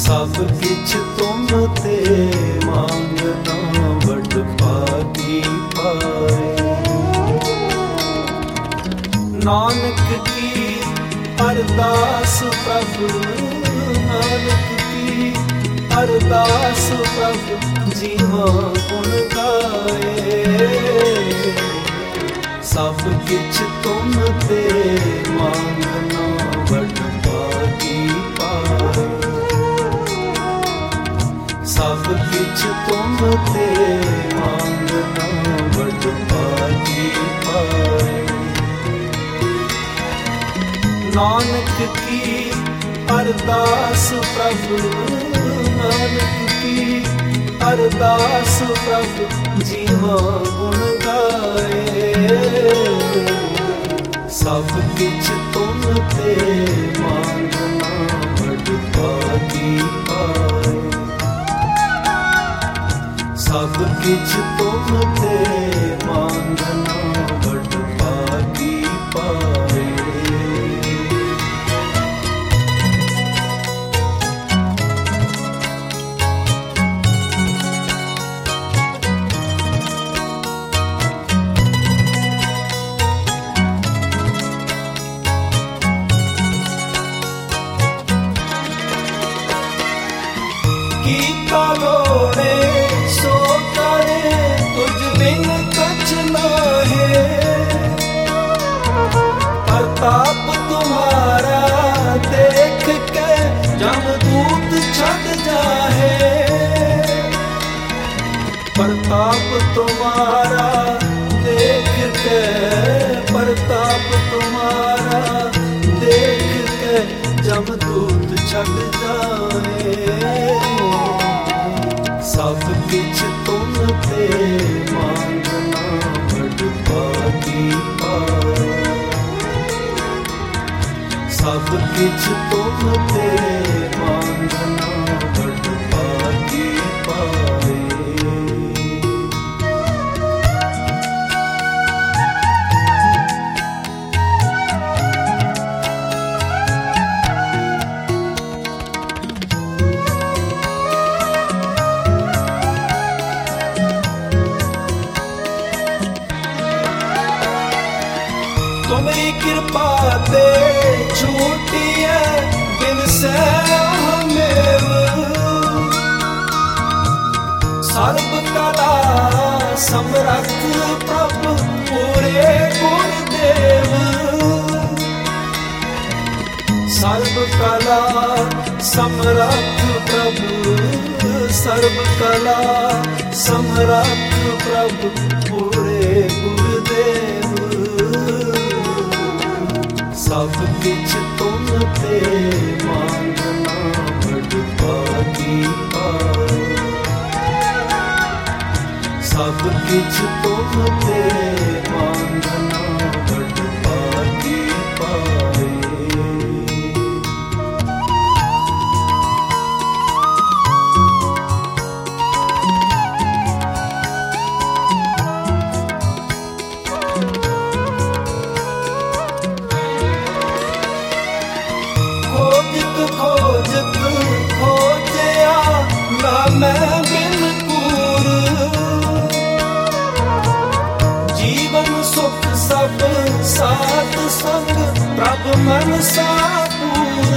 सब किछ तुम ते मांगना बड़ भागी पाए। नानक की अरदास प्रभु, नानक की अरदास प्रभु जीवा गुण गाए। सब किछ तुम ते मांगना बड़ भागी पाए। सब किछ तुम ते मांगना बड़ भागी पाए। नानक की अरदास प्रभु, नानक की अरदास प्रभु जीवा गुण गाए। सब किछ तुम ते मांगना बड़ भागी पाए। सब किछ तुम ते मांगना बड़ भागी पाए। कीता लोड़े सो करे तुझ बिन कछ नाहे। प्रताप तुम्हारा देख के जमदूत छट जाहे। प्रताप तुम्हारा देख के, प्रताप तुम्हारा देख के जमदूत छट जाए। सब किछ तुम ते मांगना बड़ भागी पाए। सब किछ तुम ते मांगना बड़ भागी पाए। तुम्हारी कृपा ते छूटिए बिन से हमें। सर्व कला समर्थ प्रभु पूरे गुरुदेव। सर्व कला समर्थ प्रभु, सर्व कला समर्थ प्रभु पूरे गुरुदेव। सब किछ तुम ते मांगना बड़ भागी पाए। सब किछ तुम ते मांगना बड़ भागी पाए। खोजत खोजया ना मैं बिन कूर। जीवन सुख सब साथ संग प्रभ मन सापूर।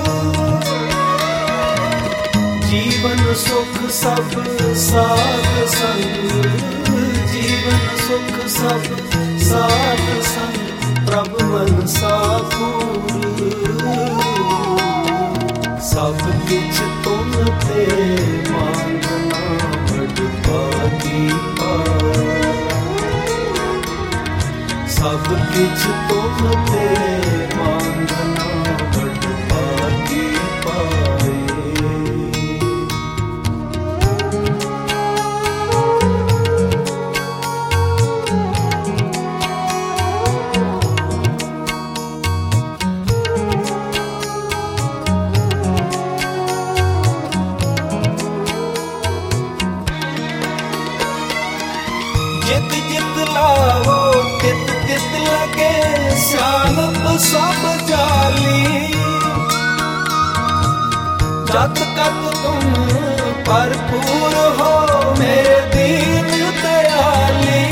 जीवन सुख सब साथ संग, जीवन सुख सब साथ संग प्रभ मन सापूर। सब किछ तुम ते मांगना बड़ भागी पाए। सब किछ तुम ते मांगना बड़ भागी पाए। जित जित लाओ तित तित लगे सियानप सब जाली। जत कत तुम भरपूर हो मेरे दीन दयाली।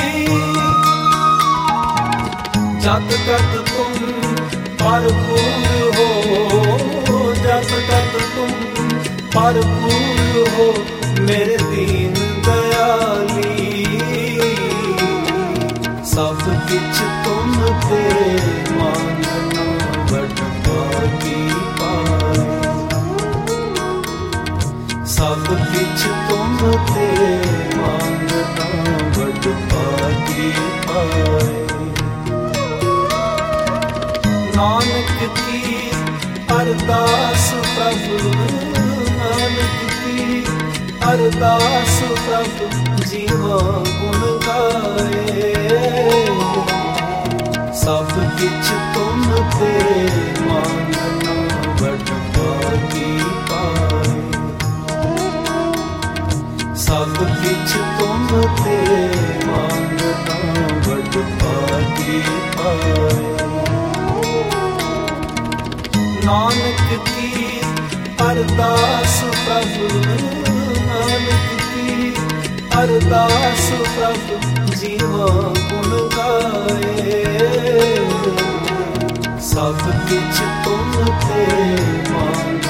जत तक तुम भरपूर हो, जत तक तुम भरपूर हो मेरे दीन दयाली। सब किछ तुम ते मांगना बड़ भागी पाए। सब किछ तुम ते मांगना बड़ भागी पाए। नानक की अरदास प्रभु, नानक की अरदास प्रभु जीवा गुण गाए। सब किछ तुम ते मांगना बड़ भागी पाए। सब किछ तुम ते मांगना बड़ भागी पाए। नानक की अरदास प्रभु, नानक की अरदास प्रभु जीवा गुण गाए। सब किछ तुम ते मांग